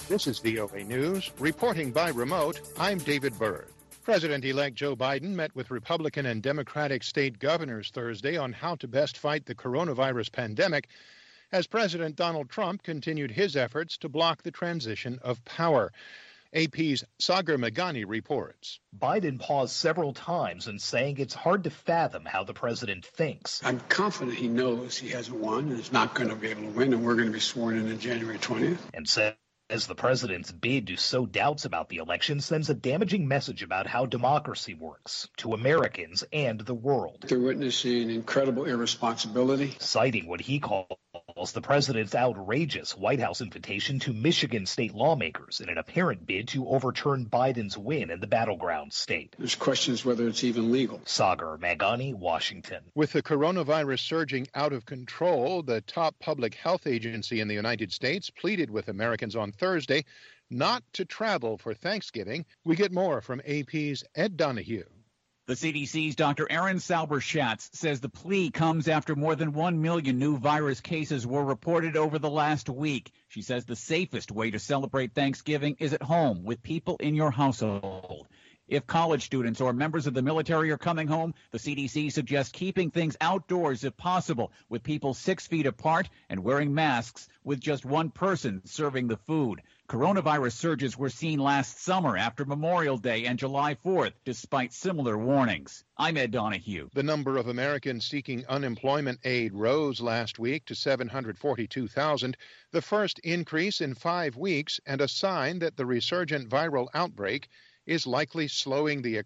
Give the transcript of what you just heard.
This is VOA News. Reporting by remote, I'm David Byrd. President-elect Joe Biden met with Republican and Democratic state governors Thursday on how to best fight the coronavirus pandemic as President Donald Trump continued his efforts to block the transition of power. AP's Sagar Meghani reports. Biden paused several times in saying it's hard to fathom how the president thinks. I'm confident he knows he hasn't won and is not going to be able to win, and we're going to be sworn in on January 20th. And says the president's bid to sow doubts about the election sends a damaging message about how democracy works to Americans and the world. They're witnessing incredible irresponsibility. Citing what he calls the president's outrageous White House invitation to Michigan state lawmakers in an apparent bid to overturn Biden's win in the battleground state. There's questions whether it's even legal. Sagar Meghani, Washington. With the coronavirus surging out of control, the top public health agency in the United States pleaded with Americans on Thursday not to travel for Thanksgiving. We get more from AP's Ed Donahue. The CDC's Dr. Erin Sauber-Schatz says the plea comes after more than 1 million new virus cases were reported over the last week. She says the safest way to celebrate Thanksgiving is at home with people in your household. If college students or members of the military are coming home, the CDC suggests keeping things outdoors if possible, with people 6 feet apart and wearing masks with just one person serving the food. Coronavirus surges were seen last summer after Memorial Day and July 4th, despite similar warnings. I'm Ed Donahue. The number of Americans seeking unemployment aid rose last week to 742,000, the first increase in 5 weeks and a sign that the resurgent viral outbreak is likely slowing the